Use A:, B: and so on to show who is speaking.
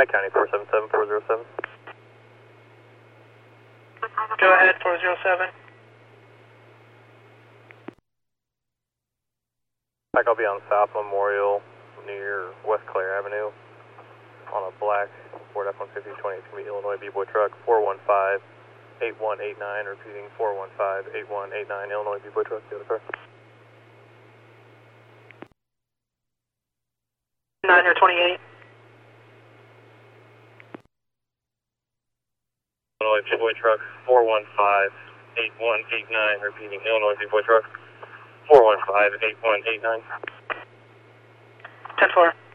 A: County 477-407.
B: Go ahead, 407.
A: I'll be on South Memorial near West Clare Avenue on a black Ford F-150 28 to Illinois B-Boy truck 415-8189, repeating 415-8189 Illinois B-Boy truck, the other car.
B: 9 or 28.
A: Illinois B-Boy truck 415-8189, repeating Illinois B-Boy truck 415-8189.
B: 10-4.